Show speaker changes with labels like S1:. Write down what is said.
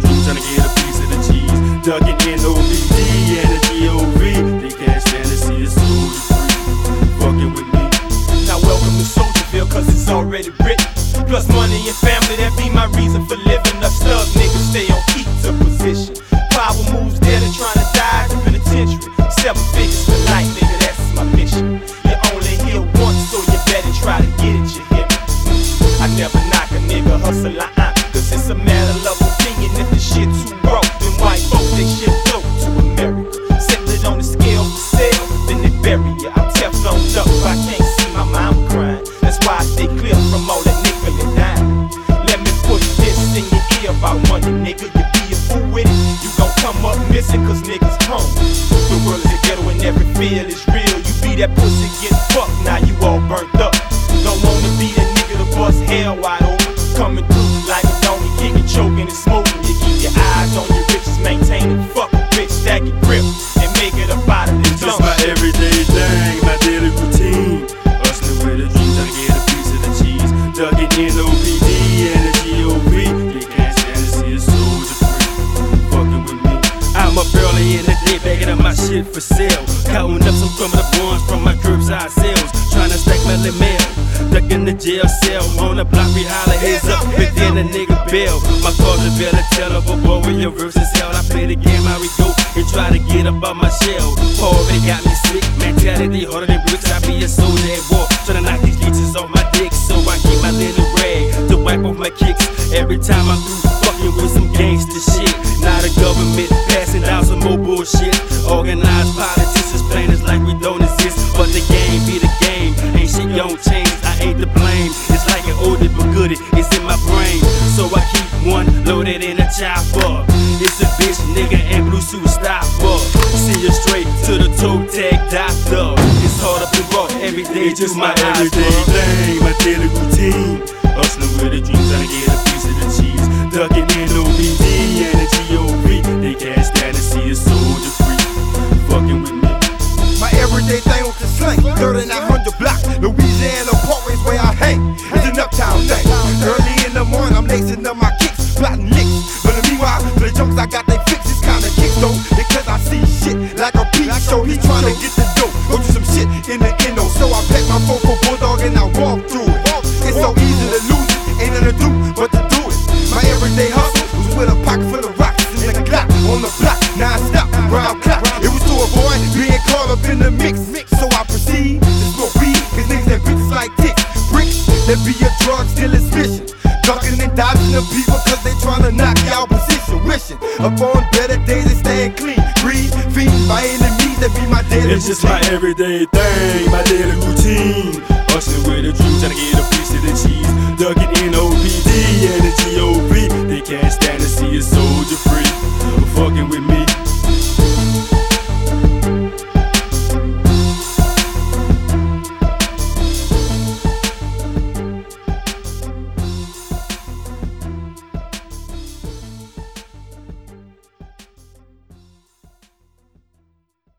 S1: dream, tryna get a piece of the cheese. Ducking NOBD and the GOV. They can't stand to see a soldier free. Fucking with me.
S2: Now welcome to Soldierville, cause it's already written. Plus money and family, that be my reason for living. Us thug niggas stay on key to position. Power moves there, they tryna die the penitentiary. 7 figures for life, nigga, that's my mission. You only hear once, so you better try to get it, you hear me? I never knock a nigga hustler, cause it's a matter of opinion. If the shit too broke, then white folks, they shit float to America. Settle it on the scale for sale, then they bury ya. I'm Tefloned up, I can't see my mama crying. That's why I stay clear from all that nickel and dime. Let me put this in your ear about money, nigga. You be a fool with it, you gon' come up missing, cause niggas home. The world is a ghetto and every feel is real. You be that pussy, get fucked, now you all burnt up. Don't wanna be that nigga to bust hell wide open. Coming through like a donkey, kicking, choking, and smoking. You keep your eyes on your riches, maintaining. Fuck a bitch, stack your grip, and make it up out of the
S1: It's just my everyday thing, my daily routine. Hustling with a dream, tryna get a piece of the cheese. Ducking NOBD and the GOV. They can't stand to see a soldier free. Fucking with me.
S3: I'm up early in the day, bagging up my shit for sale. Counting up some primitive ones from my curbside sales. Trying to stack my little mail. Ducking the jail cell. On the block, we holler, heads up, within a nigga bail. My cause a bill to tell of a boy when your verse is held. I play the game, how we go, and try to get up on my shell. Poverty got me sick, mentality harder than bricks. I be a soldier at war, trying to knock these leeches off my dick. So I keep my little rag to wipe off my kicks. Every time I'm through fucking with some gangster shit. Now the government passing out some more bullshit. Organized politicians playing us like we don't exist. But the game be the game, ain't shit gon' change. I ain't to blame, it's like an oldie but goodie, it's in my brain. So I keep one loaded in a chopper. It's a bitch nigga and blue suit stopper. See you straight to the toe tag doctor. It's hard up and raw every day,
S1: It's just
S3: to
S1: my
S3: my eyes,
S1: everyday thing, my daily routine. Hustling with a dream, tryna get a piece of the cheese. Ducking NOBD and the GOV. They can't stand to see a soldier free. Fucking with me.
S4: My everyday thing with the slang, 3900 block, Louisiana Parkway's where I hang. It's an uptown thing. Early in the morning, I'm lacing up my kicks, plotting licks. But meanwhile, for the junks I got they fixes, kinda kicks though, because I see shit like a peep show. He's trying to get the dope, go through some shit in the endo. So I pack my phone for Bulldog and I walk through it. It's so easy to lose it, ain't nothing to do but to do it. My everyday hustle was with a pocket full of rocks and a Glock on the block, non-stop, round clock. It was to avoid being caught up in the mix. So I proceed to smoke weed, cause niggas that bitches like ticks, bricks, that be a drug stealing mission. Ducking and dodging them people cause they tryna knock y'all position. Wishing upon better days and staying clean. Breathe, feed my enemies, that be my daily
S1: It's just my everyday thing, my daily routine. Hustling with a dream, tryna get a piece of the cheese. Ducking